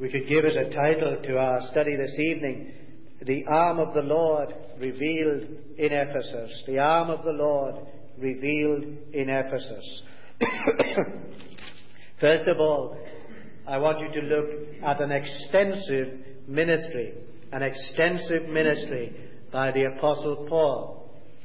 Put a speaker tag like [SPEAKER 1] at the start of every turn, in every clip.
[SPEAKER 1] We could give as a title to our study this evening, The Arm of the Lord Revealed in Ephesus. The Arm of the Lord Revealed in Ephesus. First of all, I want you to look at an extensive ministry by the Apostle Paul.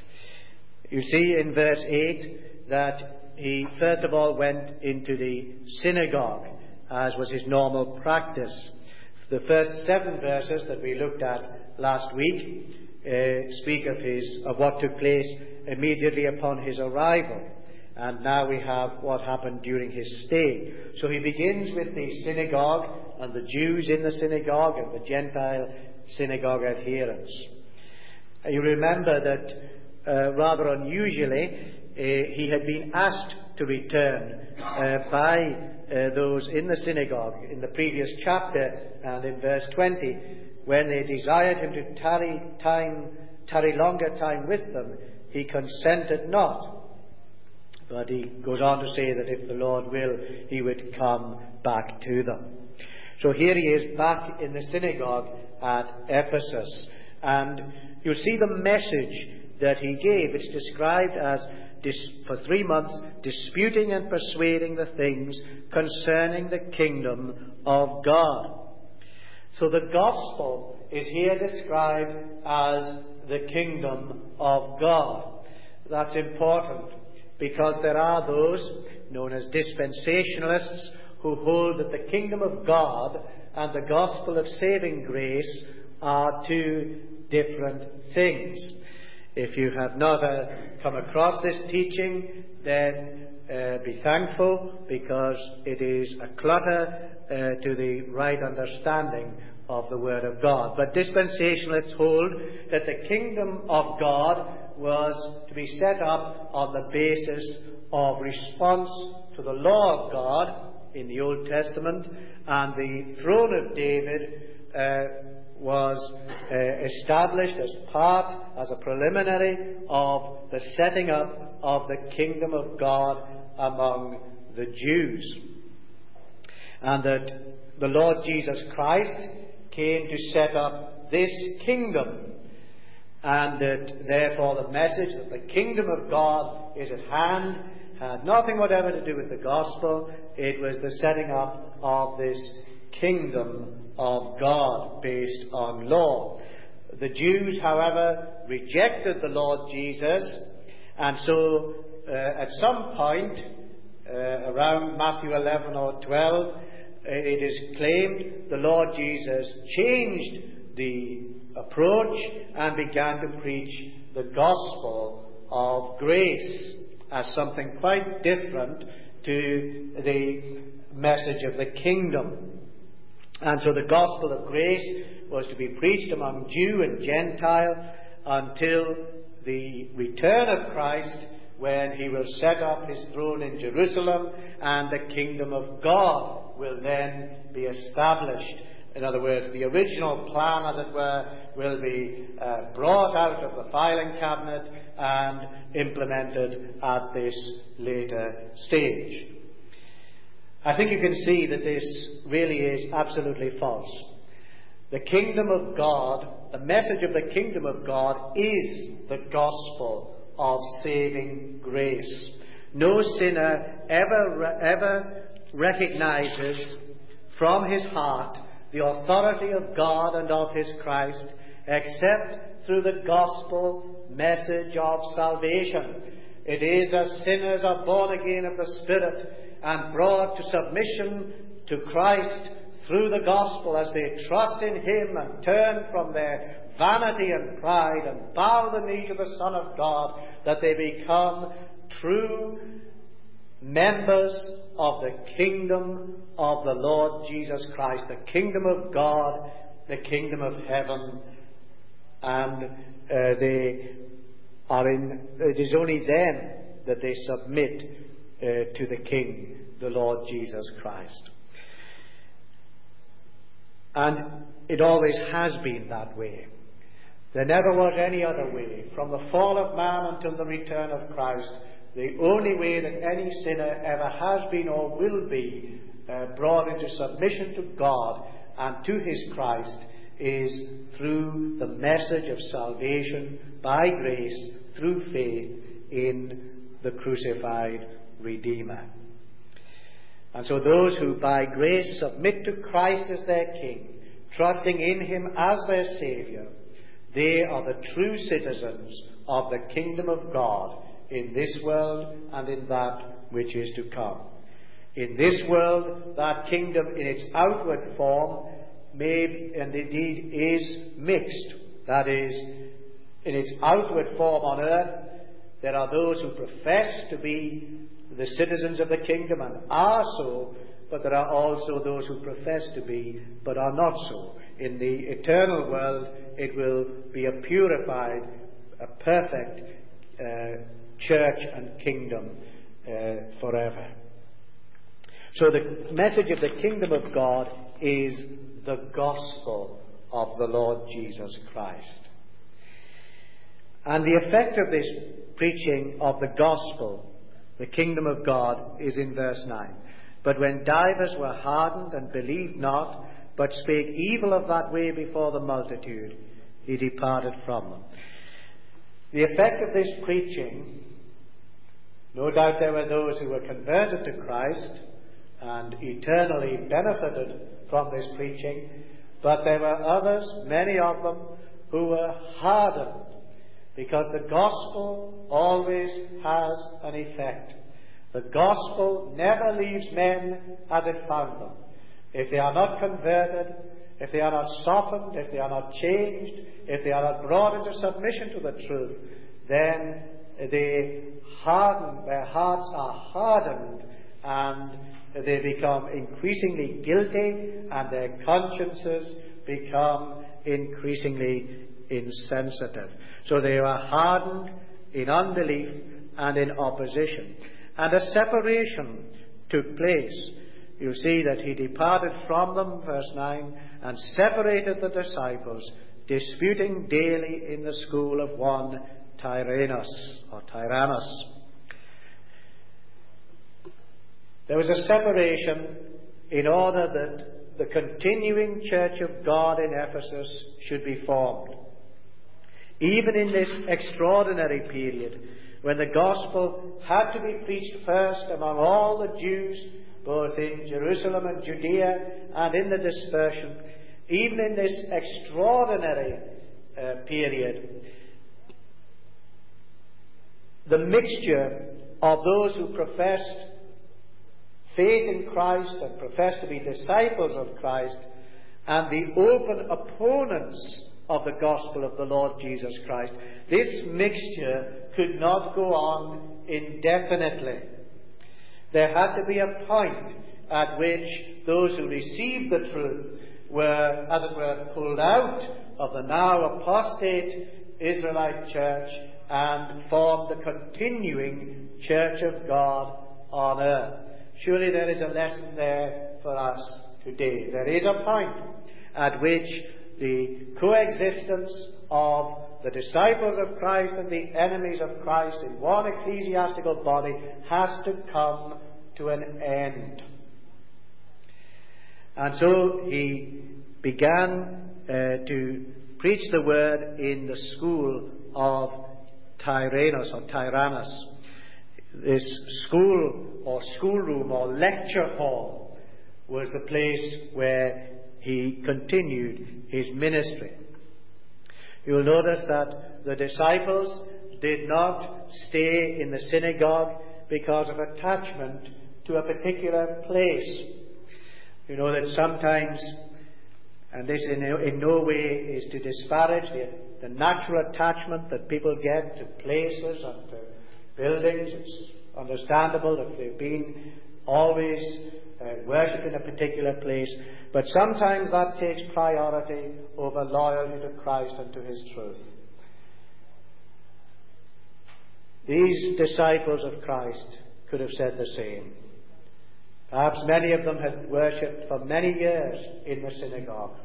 [SPEAKER 1] You see in verse 8 that he first of all went into the synagogue, as was his normal practice. The first 7 verses that we looked at last week speak of what took place immediately upon his arrival. And now we have what happened during his stay. So he begins with the synagogue and the Jews in the synagogue and the Gentile synagogue adherents. You remember that rather unusually he had been asked to return by those in the synagogue in the previous chapter and in verse 20, when they desired him to tarry longer time with them, he consented not. But he goes on to say that if the Lord will, he would come back to them. So here he is back in the synagogue at Ephesus. And you'll see the message that he gave. It's described as, for 3 months, disputing and persuading the things concerning the kingdom of God. So the gospel is here described as the kingdom of God. That's important, because there are those known as dispensationalists who hold that the kingdom of God and the gospel of saving grace are 2 different things. If you have not come across this teaching, then be thankful, because it is a clutter to the right understanding of the Word of God. But dispensationalists hold that the kingdom of God was to be set up on the basis of response to the law of God in the Old Testament, and the throne of David was established as a preliminary of the setting up of the kingdom of God among the Jews. And that the Lord Jesus Christ came to set up this kingdom, and that therefore the message that the kingdom of God is at hand had nothing whatever to do with the gospel. It was the setting up of this kingdom of God based on law. The Jews, however, rejected the Lord Jesus, and so at some point around Matthew 11 or 12, it is claimed the Lord Jesus changed the approach and began to preach the gospel of grace as something quite different to the message of the kingdom. And so the gospel of grace was to be preached among Jew and Gentile until the return of Christ, when he will set up his throne in Jerusalem and the kingdom of God will then be established. In other words, the original plan, as it were, will be brought out of the filing cabinet and implemented at this later stage. I think you can see that this really is absolutely false. The kingdom of God, the message of the kingdom of God, is the gospel of saving grace. No sinner ever recognizes from his heart the authority of God and of his Christ except through the gospel message of salvation. It is as sinners are born again of the Spirit and brought to submission to Christ through the gospel, as they trust in him and turn from their vanity and pride and bow the knee to the Son of God, that they become true members of the kingdom of the Lord Jesus Christ, the kingdom of God, the kingdom of heaven. And it is only then that they submit to the King, the Lord Jesus Christ. And it always has been that way. There never was any other way. From the fall of man until the return of Christ, the only way that any sinner ever has been or will be brought into submission to God and to his Christ is through the message of salvation by grace through faith in the crucified Redeemer. And so those who by grace submit to Christ as their King, trusting in him as their Saviour, they are the true citizens of the kingdom of God in this world and in that which is to come. In this world, that kingdom in its outward form may and indeed is mixed. That is, in its outward form on earth, there are those who profess to be the citizens of the kingdom and are so, but there are also those who profess to be but are not so. In the eternal world, it will be a purified, a perfect church and kingdom forever. So the message of the kingdom of God is the gospel of the Lord Jesus Christ. And the effect of this preaching of the gospel, the kingdom of God, is in verse 9. But when divers were hardened and believed not, but spake evil of that way before the multitude, he departed from them. The effect of this preaching, no doubt there were those who were converted to Christ and eternally benefited from this preaching, but there were others, many of them, who were hardened, because the gospel always has an effect. The gospel never leaves men as it found them. If they are not converted, if they are not softened, if they are not changed, if they are not brought into submission to the truth, then they harden, their hearts are hardened, and they become increasingly guilty, and their consciences become increasingly insensitive. So they were hardened in unbelief and in opposition. And a separation took place. You see that he departed from them, verse 9, and separated the disciples, disputing daily in the school of one Tyrannus. There was a separation in order that the continuing church of God in Ephesus should be formed. Even in this extraordinary period, when the gospel had to be preached first among all the Jews, both in Jerusalem and Judea and in the dispersion, even in this extraordinary period, the mixture of those who professed faith in Christ and professed to be disciples of Christ and the open opponents of the gospel of the Lord Jesus Christ, this mixture could not go on indefinitely. There had to be a point at which those who received the truth were, as it were, pulled out of the now apostate Israelite church and formed the continuing church of God on earth. Surely there is a lesson there for us today. There is a point at which the coexistence of the disciples of Christ and the enemies of Christ in one ecclesiastical body has to come to an end. And so he began to preach the word in the school of Tyrannus. This school or schoolroom or lecture hall was the place where he continued his ministry. You will notice that the disciples did not stay in the synagogue because of attachment to a particular place. You know that sometimes, and this in no way is to disparage the natural attachment that people get to places and to buildings. It's understandable if they've been always worshipped in a particular place, but sometimes that takes priority over loyalty to Christ and to his truth. These disciples of Christ could have said the same. Perhaps many of them had worshipped for many years in the synagogue.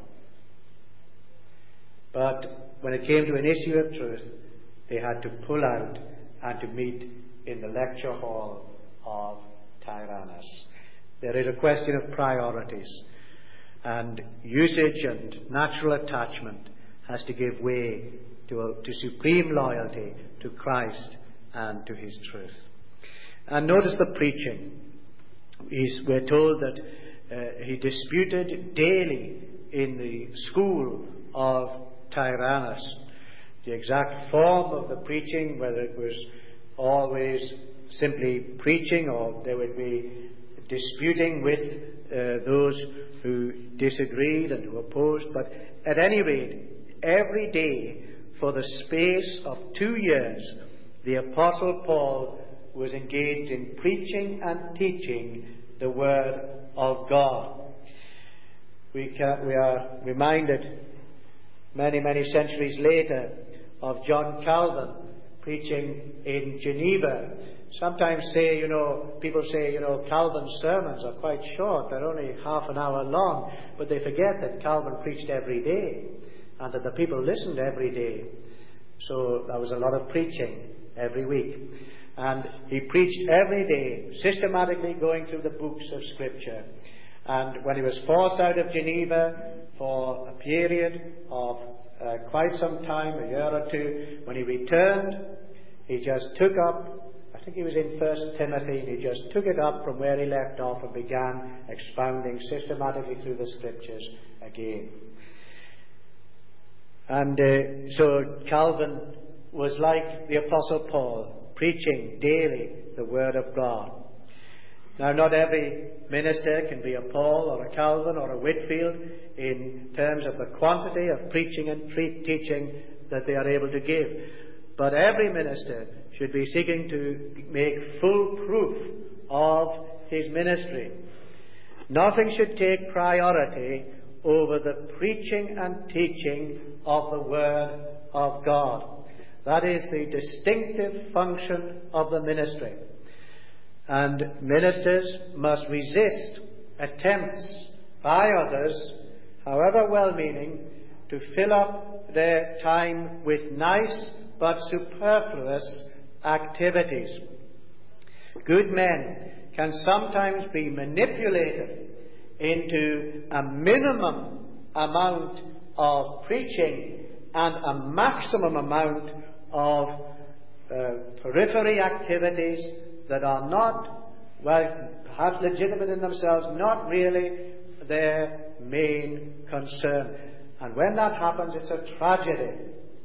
[SPEAKER 1] But when it came to an issue of truth, they had to pull out and to meet in the lecture hall of Tyrannus. There is a question of priorities. and usage and natural attachment has to give way to supreme loyalty to Christ and to his truth. And notice the preaching. We're told that he disputed daily in the school of Tyrannus. The exact form of the preaching, whether it was always simply preaching or there would be disputing with those who disagreed and who opposed, but at any rate, every day for the space of 2 years, the Apostle Paul was engaged in preaching and teaching the Word of God. We are reminded many, many centuries later of John Calvin preaching in Geneva. Sometimes people say, Calvin's sermons are quite short. They're only half an hour long. But they forget that Calvin preached every day and that the people listened every day. So there was a lot of preaching every week. And he preached every day, systematically going through the books of Scripture. And when he was forced out of Geneva for a period of quite some time, a year or two, when he returned, he just took up, I think he was in 1 Timothy, and he just took it up from where he left off and began expounding systematically through the Scriptures again. And so Calvin was like the Apostle Paul, preaching daily the Word of God. Now, not every minister can be a Paul or a Calvin or a Whitfield in terms of the quantity of preaching and teaching that they are able to give. But every minister should be seeking to make full proof of his ministry. Nothing should take priority over the preaching and teaching of the Word of God. That is the distinctive function of the ministry. And ministers must resist attempts by others, however well-meaning, to fill up their time with nice but superfluous activities. Good men can sometimes be manipulated into a minimum amount of preaching and a maximum amount of periphery activities that are not, well, perhaps legitimate in themselves, not really their main concern. And when that happens, it's a tragedy.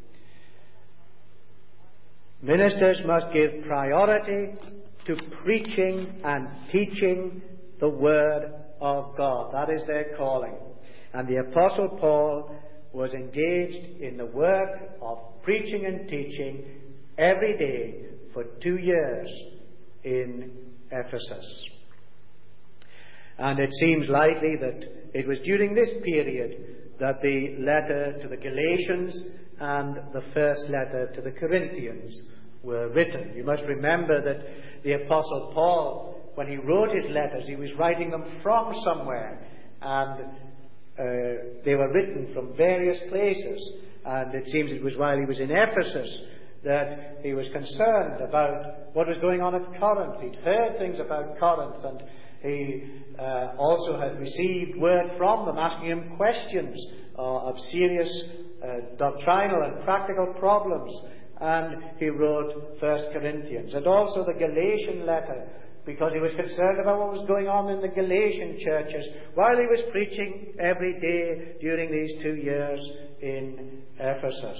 [SPEAKER 1] Ministers must give priority to preaching and teaching the Word of God. That is their calling. And the Apostle Paul was engaged in the work of preaching and teaching every day for 2 years in Ephesus. And it seems likely that it was during this period that the letter to the Galatians and the first letter to the Corinthians were written. You must remember that the Apostle Paul, when he wrote his letters, he was writing them from somewhere, and they were written from various places. And it seems it was while he was in Ephesus that he was concerned about what was going on at Corinth. He'd heard things about Corinth, and he also had received word from them asking him questions of serious doctrinal and practical problems. And he wrote 1 Corinthians and also the Galatian letter, because he was concerned about what was going on in the Galatian churches while he was preaching every day during these 2 years in Ephesus.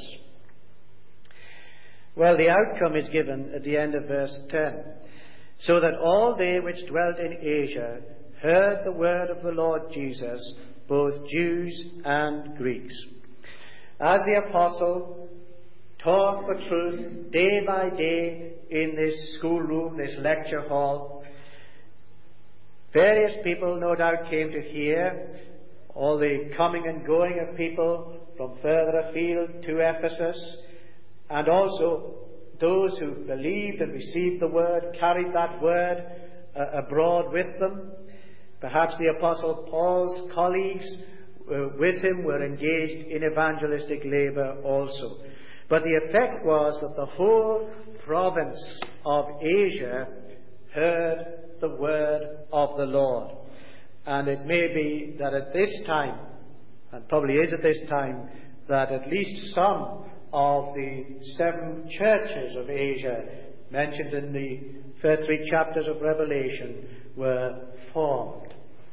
[SPEAKER 1] Well, the outcome is given at the end of verse 10. So that all they which dwelt in Asia heard the word of the Lord Jesus, both Jews and Greeks. As the apostle taught the truth day by day in this schoolroom, this lecture hall, various people no doubt came to hear, all the coming and going of people from further afield to Ephesus, and also those who believed and received the word, carried that word abroad with them. Perhaps the Apostle Paul's colleagues with him were engaged in evangelistic labor also. But the effect was that the whole province of Asia heard the word of the Lord. And it may be that at this time, and probably is at this time, that at least some of the 7 churches of Asia mentioned in the first 3 chapters of Revelation were formed.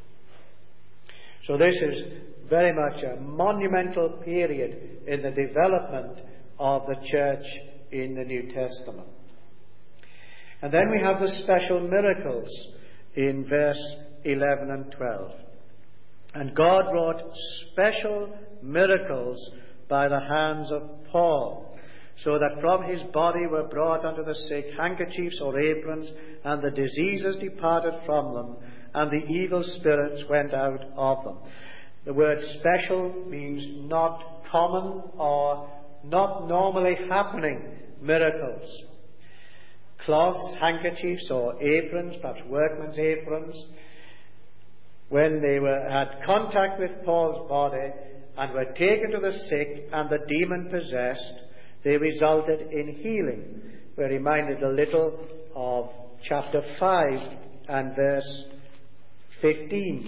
[SPEAKER 1] So this is very much a monumental period in the development of the church in the New Testament. And then we have the special miracles in verse 11 and 12. And God wrought special miracles by the hands of Paul, so that from his body were brought unto the sick handkerchiefs or aprons, and the diseases departed from them, and the evil spirits went out of them. The word special means not common or not normally happening miracles. Cloths, handkerchiefs or aprons, perhaps workmen's aprons, when they had contact with Paul's body and were taken to the sick and the demon-possessed, they resulted in healing. We're reminded a little of chapter 5 and verse 15,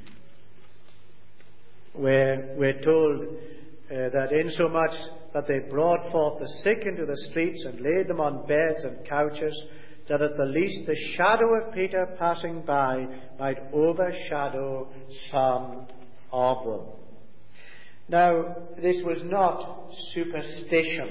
[SPEAKER 1] where we're told that insomuch that they brought forth the sick into the streets and laid them on beds and couches, that at the least the shadow of Peter passing by might overshadow some of them. Now, this was not superstition,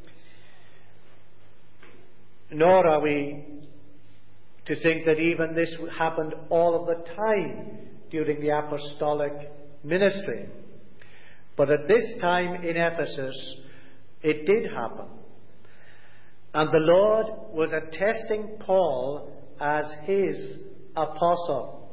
[SPEAKER 1] nor are we to think that even this happened all of the time during the apostolic ministry. But at this time in Ephesus, it did happen. And the Lord was attesting Paul as his apostle,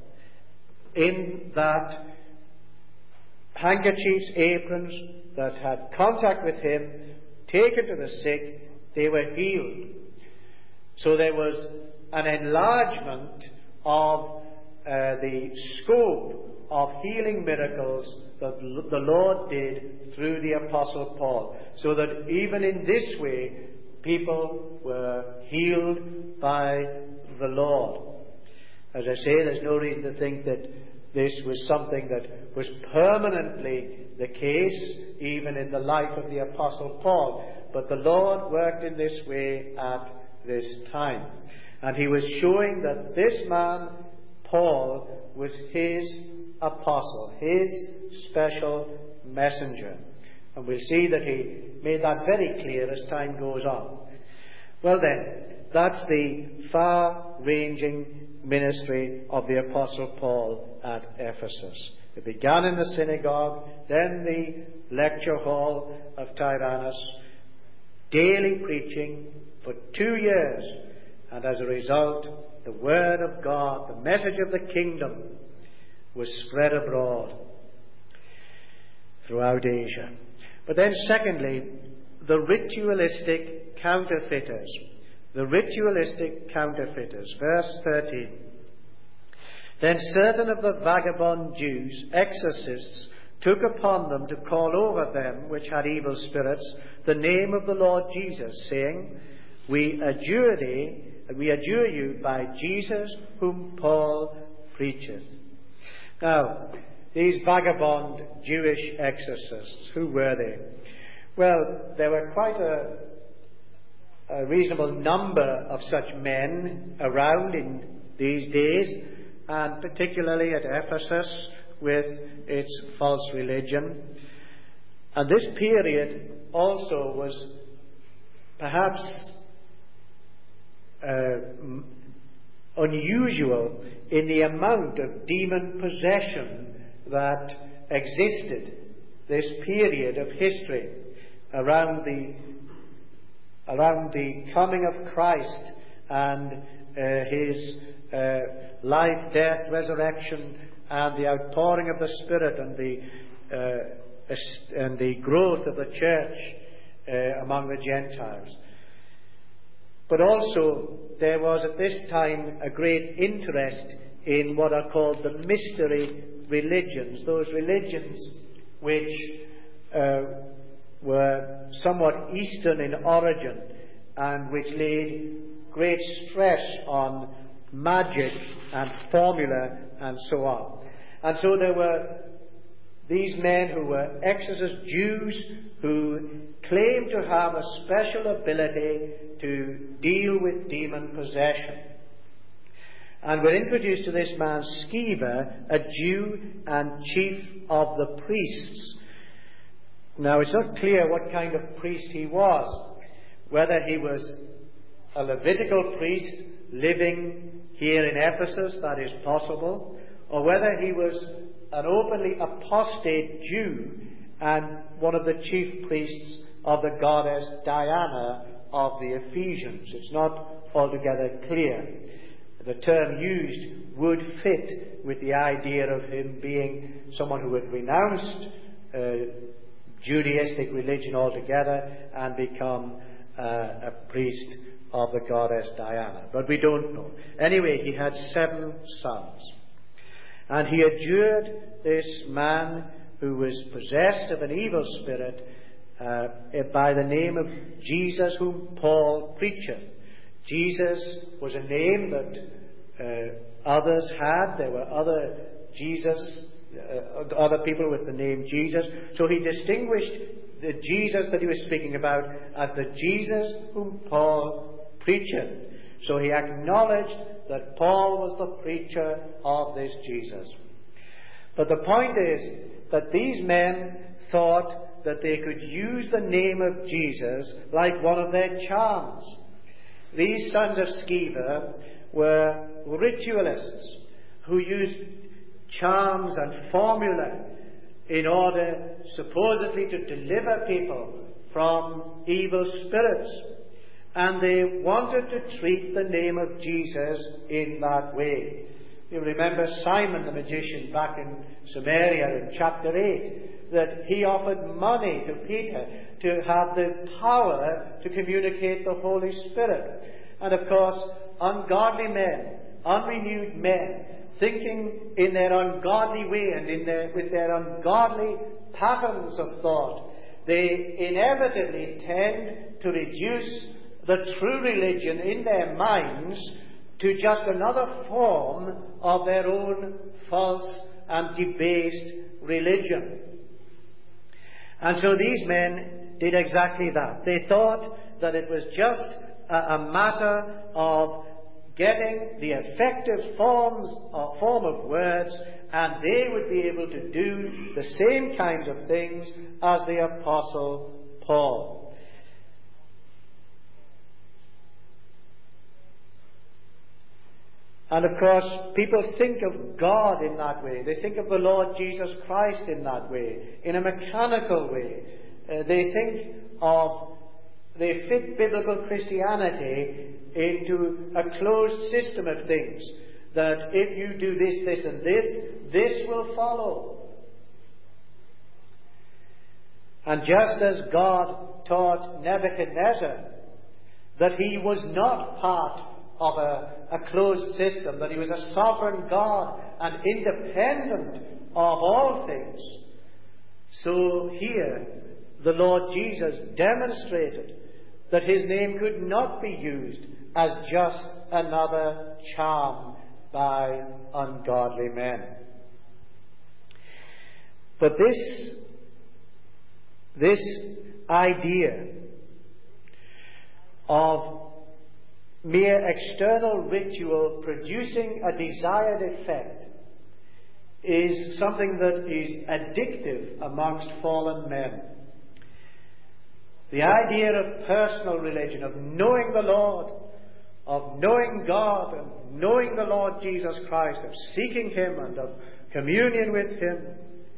[SPEAKER 1] in that handkerchiefs, aprons that had contact with him, taken to the sick, they were healed. So there was an enlargement of the scope of healing miracles that the Lord did through the Apostle Paul, so that even in this way people were healed by the Lord. As I say, there's no reason to think that this was something that was permanently the case even in the life of the Apostle Paul, but the Lord worked in this way at this time. And he was showing that this man, Paul, was his apostle, his special messenger. And we'll see that he made that very clear as time goes on. Well then, that's the far-ranging ministry of the Apostle Paul at Ephesus. It began in the synagogue, then the lecture hall of Tyrannus, daily preaching for 2 years, and as a result, the word of God, the message of the kingdom, was spread abroad throughout Asia. But then secondly, the ritualistic counterfeiters. The ritualistic counterfeiters. Verse 13. Then certain of the vagabond Jews, exorcists, took upon them to call over them which had evil spirits the name of the Lord Jesus, saying, We adjure you by Jesus whom Paul preacheth. Now, these vagabond Jewish exorcists, who were they? Well, there were quite a reasonable number of such men around in these days, and particularly at Ephesus with its false religion. And this period also was perhaps unusual in the amount of demon possession that existed, this period of history around the coming of Christ and his life, death, resurrection, and the outpouring of the Spirit and the growth of the church among the Gentiles. But also there was at this time a great interest in what are called the mystery religions, those religions which were somewhat Eastern in origin and which laid great stress on magic and formula and so on. And so there were these men who were exorcist Jews who claimed to have a special ability to deal with demon possession. And we're introduced to this man Sceva, a Jew and chief of the priests. Now, it's not clear what kind of priest he was, whether he was a Levitical priest living here in Ephesus, that is possible, or whether he was an openly apostate Jew and one of the chief priests of the goddess Diana of the Ephesians. It's not altogether clear. The term used would fit with the idea of him being someone who had renounced Judaistic religion altogether and become a priest of the goddess Diana. But we don't know. Anyway, he had 7 sons. And he adjured this man who was possessed of an evil spirit by the name of Jesus, whom Paul preacheth. Jesus was a name that others had. There were other other people with the name Jesus. So he distinguished the Jesus that he was speaking about as the Jesus whom Paul preacheth. So he acknowledged that Paul was the preacher of this Jesus. But the point is that these men thought that they could use the name of Jesus like one of their charms. These sons of Sceva were ritualists who used charms and formula in order supposedly to deliver people from evil spirits. And they wanted to treat the name of Jesus in that way. You remember Simon the magician back in Samaria in chapter 8, that he offered money to Peter to have the power to communicate the Holy Spirit. And of course, ungodly men, unrenewed men, thinking in their ungodly way and with their ungodly patterns of thought, they inevitably tend to reduce the true religion in their minds to just another form of their own false and debased religion. And so these men did exactly that. They thought that it was just a matter of getting the effective form of words, and they would be able to do the same kinds of things as the Apostle Paul. And of course, people think of God in that way. They think of the Lord Jesus Christ in that way, in a mechanical way. They fit biblical Christianity into a closed system of things. That if you do this, this, and this will follow. And just as God taught Nebuchadnezzar that he was not part of a closed system, that he was a sovereign God and independent of all things, so here the Lord Jesus demonstrated that his name could not be used as just another charm by ungodly men. But this idea of mere external ritual producing a desired effect is something that is addictive amongst fallen men. The idea of personal religion, of knowing the Lord, of knowing God, and knowing the Lord Jesus Christ, of seeking him and of communion with him,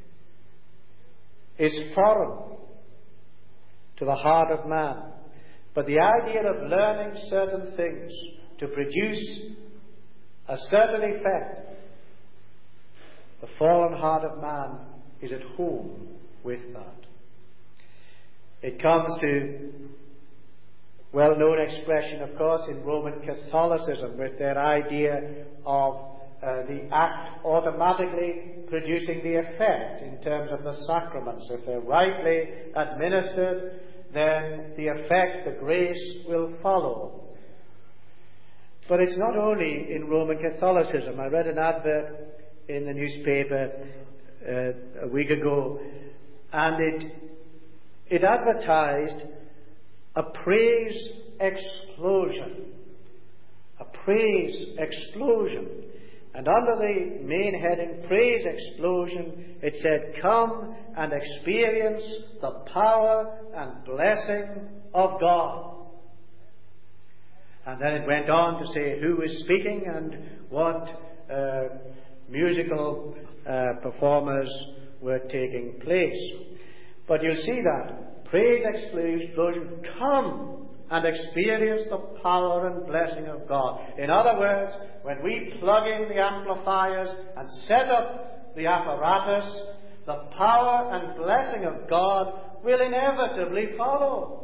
[SPEAKER 1] is foreign to the heart of man. But the idea of learning certain things to produce a certain effect, the fallen heart of man is at home with that. It comes to well-known expression, of course, in Roman Catholicism, with their idea of the act automatically producing the effect in terms of the sacraments. If they're rightly administered, then the effect, the grace, will follow. But it's not only in Roman Catholicism. I read an advert in the newspaper a week ago, and it advertised a praise explosion. A praise explosion. And under the main heading, Praise Explosion, it said, "Come and experience the power and blessing of God." And then it went on to say who is speaking and what musical performers were taking place. But you'll see that. Praise explosion, come and experience the power and blessing of God. In other words, when we plug in the amplifiers and set up the apparatus, the power and blessing of God will inevitably follow.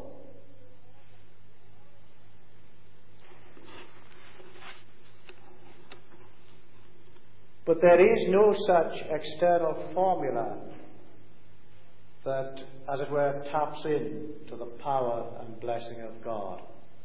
[SPEAKER 1] But there is no such external formula that, as it were, taps in to the power and blessing of God.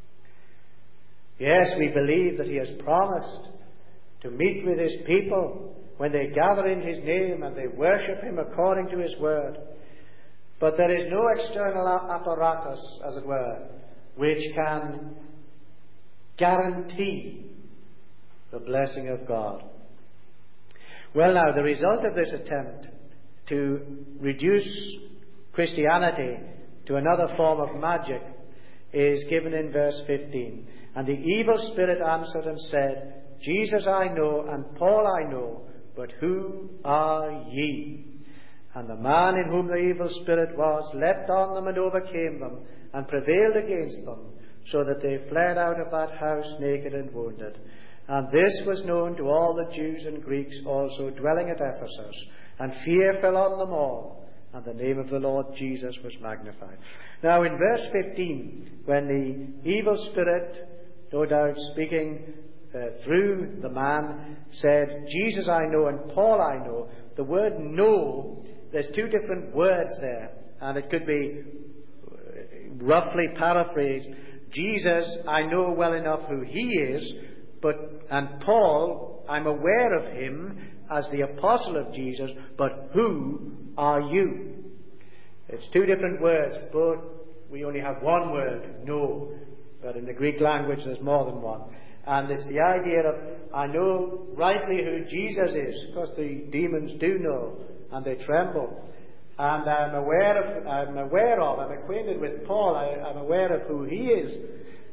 [SPEAKER 1] Yes, we believe that He has promised to meet with His people when they gather in His name and they worship Him according to His word. But there is no external apparatus, as it were, which can guarantee the blessing of God. Well, now, the result of this attempt to reduce Christianity to another form of magic is given in verse 15. "And the evil spirit answered and said, Jesus I know, and Paul I know, but who are ye? And the man in whom the evil spirit was leapt on them and overcame them, and prevailed against them, so that they fled out of that house naked and wounded. And this was known to all the Jews and Greeks also dwelling at Ephesus, and fear fell on them all, and the name of the Lord Jesus was magnified." Now in verse 15, when the evil spirit, no doubt speaking through the man, said, "Jesus I know and Paul I know," the word "know," there's two different words there, and it could be roughly paraphrased. Jesus, I know well enough who he is, and Paul, I'm aware of him as the apostle of Jesus, but who are you? It's two different words. Both, we only have one word, know, but in the Greek language there's more than one. And it's the idea of, I know rightly who Jesus is, because the demons do know, and they tremble. And I'm acquainted with Paul, I'm aware of who he is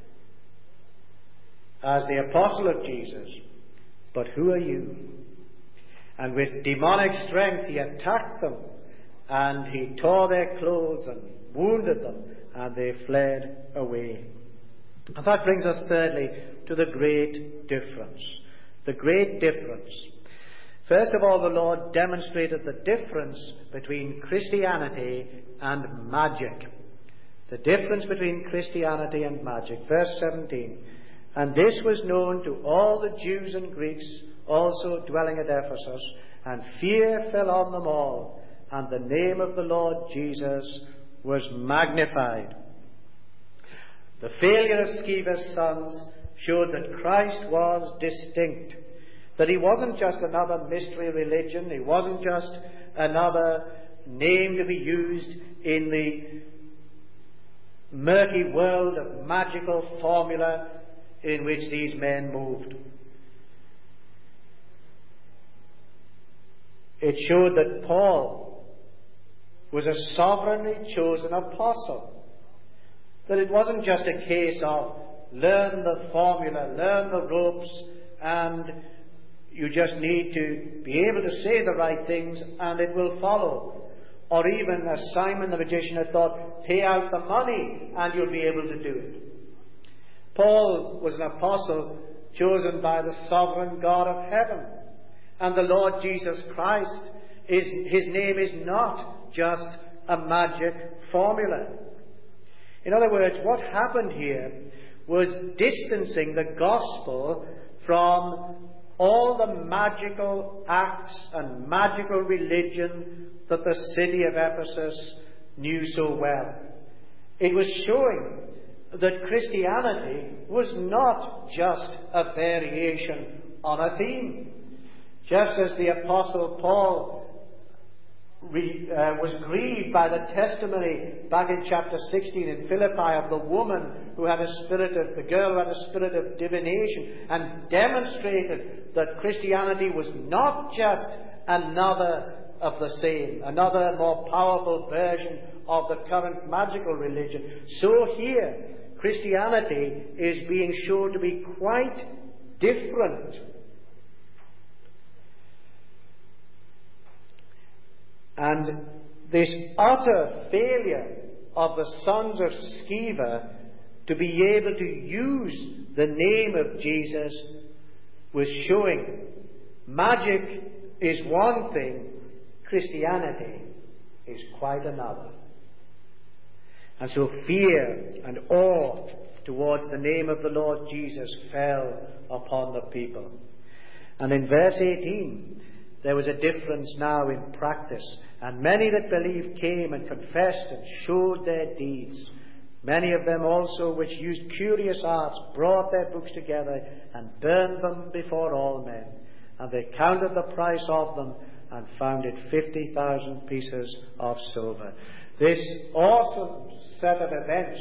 [SPEAKER 1] as the apostle of Jesus. But who are you? And with demonic strength he attacked them, and he tore their clothes and wounded them, and they fled away. And that brings us thirdly to the great difference. The great difference. First of all, the Lord demonstrated the difference between Christianity and magic. The difference between Christianity and magic. Verse 17. "And this was known to all the Jews and Greeks also dwelling at Ephesus, and fear fell on them all, and the name of the Lord Jesus was magnified." The failure of Sceva's sons showed that Christ was distinct, that he wasn't just another mystery religion, he wasn't just another name to be used in the murky world of magical formula in which these men moved. It showed that Paul was a sovereignly chosen apostle. That it wasn't just a case of learn the formula, learn the ropes, and you just need to be able to say the right things and it will follow. Or even as Simon the magician had thought, pay out the money and you'll be able to do it. Paul was an apostle chosen by the sovereign God of heaven. And the Lord Jesus Christ, his name is not just a magic formula. In other words, what happened here was distancing the gospel from all the magical acts and magical religion that the city of Ephesus knew so well. It was showing that Christianity was not just a variation on a theme. Just as the Apostle Paul was grieved by the testimony back in chapter 16 in Philippi of the woman who had the girl who had a spirit of divination, and demonstrated that Christianity was not just another of the same, another more powerful version of the current magical religion. So here, Christianity is being shown to be quite different. And this utter failure of the sons of Sceva to be able to use the name of Jesus was showing magic is one thing, Christianity is quite another. And so fear and awe towards the name of the Lord Jesus fell upon the people. And in verse 18, there was a difference now in practice. And many that believed came and confessed and showed their deeds. Many of them also which used curious arts brought their books together and burned them before all men. And they counted the price of them and found it 50,000 pieces of silver. This awesome set of events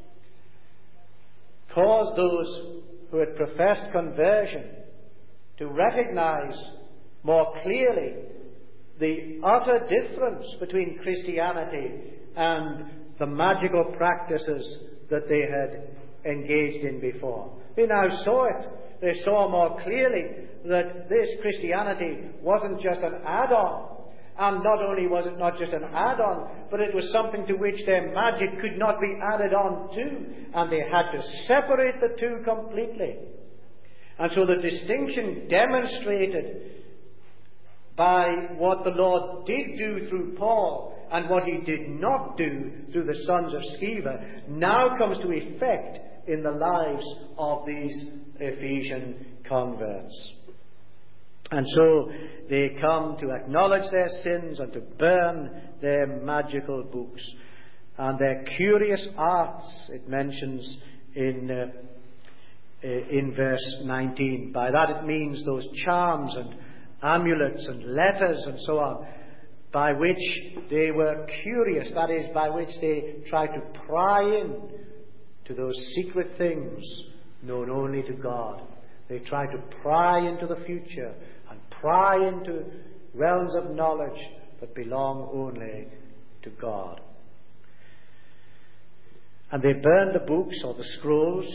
[SPEAKER 1] caused those who had professed conversion to recognize more clearly the utter difference between Christianity and the magical practices that they had engaged in before. They now saw it. They saw more clearly that this Christianity wasn't just an add-on. And not only was it not just an add-on, but it was something to which their magic could not be added on to. And they had to separate the two completely. And so the distinction demonstrated by what the Lord did do through Paul and what he did not do through the sons of Sceva now comes to effect in the lives of these Ephesian converts. And so they come to acknowledge their sins and to burn their magical books. And their curious arts, it mentions in verse 19. By that it means those charms and amulets and letters and so on, by which they were curious, that is, by which they tried to pry in to those secret things known only to God. They tried to pry into the future and pry into realms of knowledge that belong only to God. And they burned the books or the scrolls.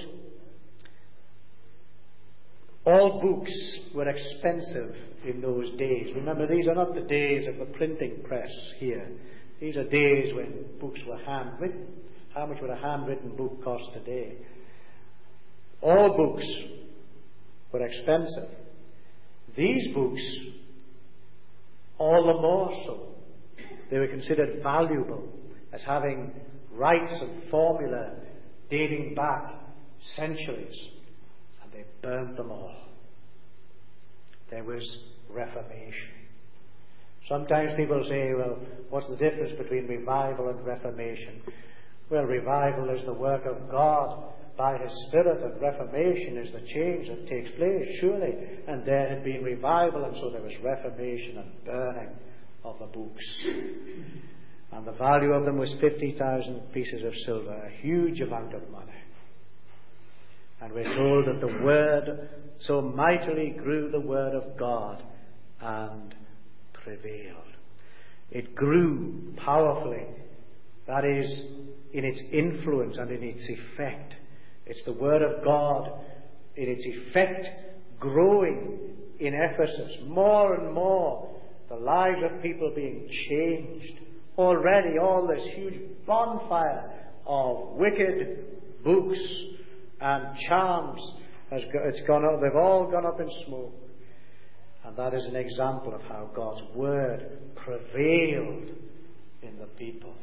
[SPEAKER 1] All books were expensive in those days. Remember, these are not the days of the printing press here. These are days when books were handwritten. How much would a handwritten book cost today? All books were expensive. These books, all the more so. They were considered valuable as having rites and formula dating back centuries. And they burned them all. There was Reformation. Sometimes people say, well, what's the difference between revival and Reformation? Well, revival is the work of God by His Spirit, and Reformation is the change that takes place, surely. And there had been revival, and so there was Reformation and burning of the books. And the value of them was 50,000 pieces of silver, a huge amount of money. And we're told that the Word, so mightily grew the Word of God and prevailed. It grew powerfully. That is, in its influence and in its effect. It's the Word of God in its effect growing in Ephesus. More and more, the lives of people being changed. Already, all this huge bonfire of wicked books and charms it's gone up. They've all gone up in smoke. And that is an example of how God's Word prevailed in the people.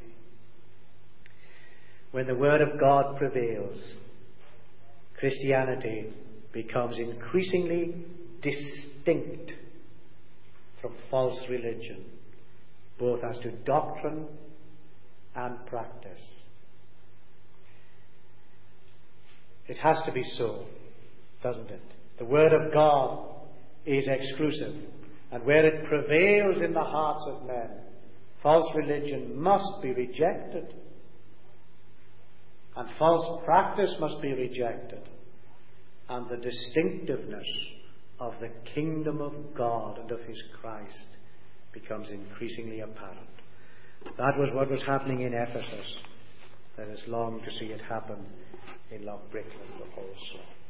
[SPEAKER 1] When the Word of God prevails, Christianity becomes increasingly distinct from false religion, both as to doctrine and practice. It has to be so, doesn't it? The Word of God is exclusive. And where it prevails in the hearts of men, false religion must be rejected. And false practice must be rejected. And the distinctiveness of the kingdom of God and of His Christ becomes increasingly apparent. That was what was happening in Ephesus. Let us long to see it happen in Lochbricklin also.